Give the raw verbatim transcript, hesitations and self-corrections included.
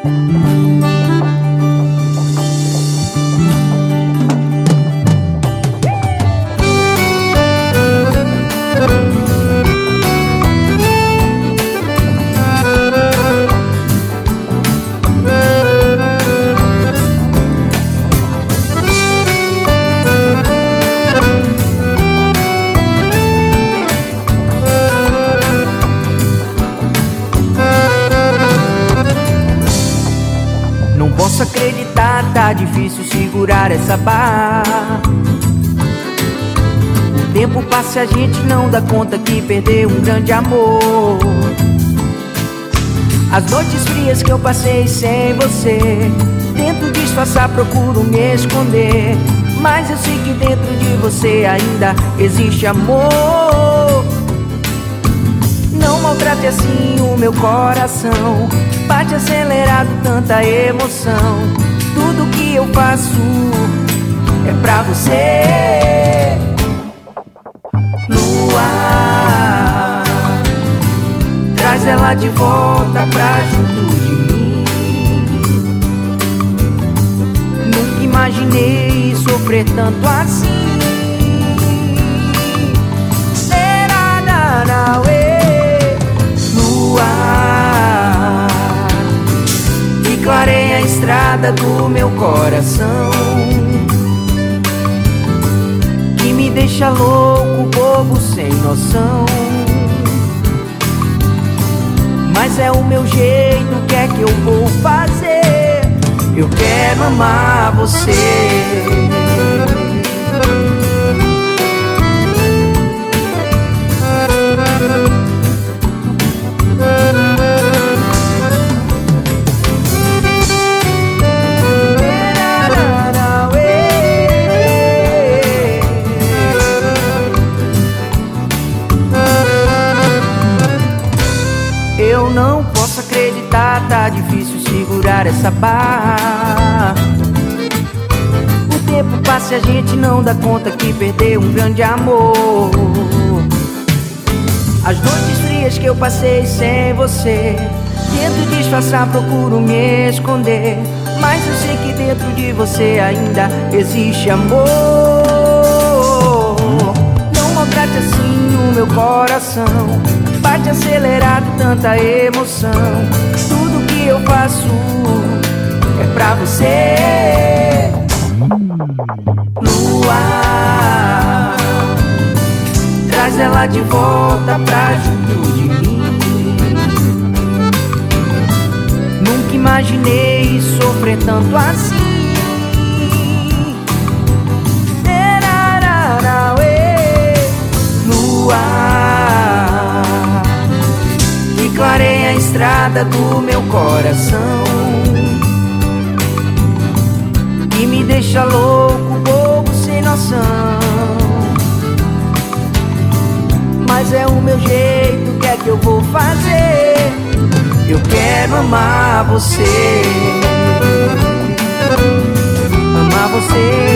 Não posso acreditar, tá difícil segurar essa barra. O tempo passa e a gente não dá conta que perdeu um grande amor. As noites frias que eu passei sem você, tento disfarçar, procuro me esconder, mas eu sei que dentro de você ainda existe amor. Não maltrate assim o meu coração, bate acelerado, tanta emoção. Tudo que eu faço é pra você. Lua, traz ela de volta pra junto de mim. Nunca imaginei sofrer tanto assim. Clareia a estrada do meu coração, que me deixa louco, bobo, sem noção. Mas é o meu jeito, o que é que eu vou fazer? Eu quero amar você. Eu não posso acreditar, tá difícil segurar essa barra. O tempo passa e a gente não dá conta que perdeu um grande amor. As noites frias que eu passei sem você, tento disfarçar, procuro me esconder, mas eu sei que dentro de você ainda existe amor. Não maltrate assim o meu coração, bate acelerado, tanta emoção. Tudo que eu faço é pra você. Lua, traz ela de volta pra junto de mim. Nunca imaginei sofrer tanto assim. Lua, clareia a estrada do meu coração, que me deixa louco, bobo, sem noção. Mas é o meu jeito, o que é que eu vou fazer? Eu quero amar você, amar você.